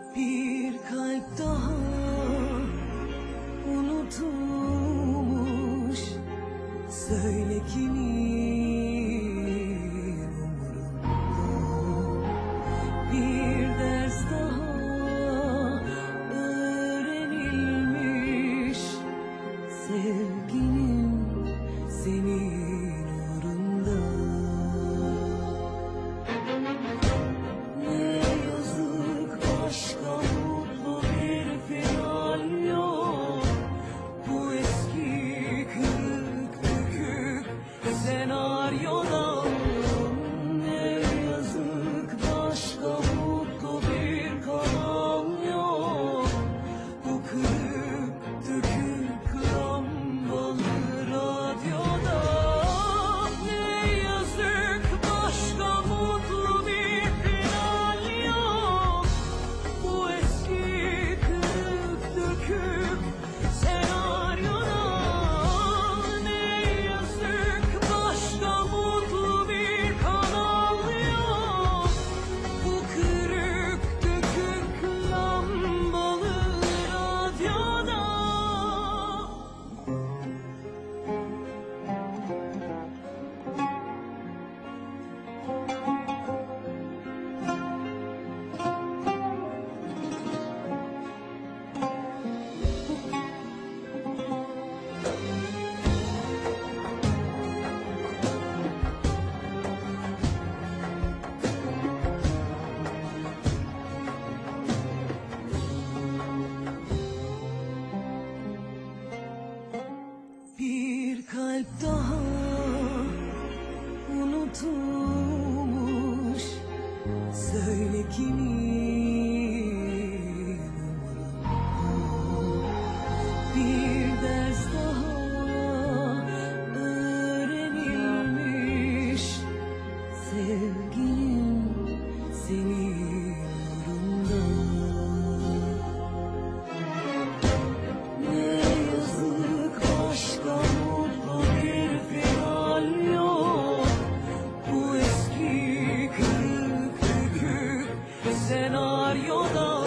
Bir kalp daha unutulmuş. Söyle kimin umurunda? Bir ders daha öğrenilmiş. Sevgilim senin uğrunda. Ne yazık başka mutlu bir final yok. Bu eski kırık dökük senaryodan. Ne yazık başka mutlu bir kalan yok. Bu kırık dökük lambalı radyoda. Ne yazık başka mutlu bir final yok. Bu eski kırık dökük senaryoda. Ne yazık başka mutlu bir kanal yok. Bu kırık dökük lambalı radyoda. Bir kalp daha unutulmuş. Söyle kimin umurunda? Bir ders daha öğrenilmiş. Sevgilim senin uğrunda. Ne yazık başka mutlu bir final yok. Bu eski kırık dökük senaryoda.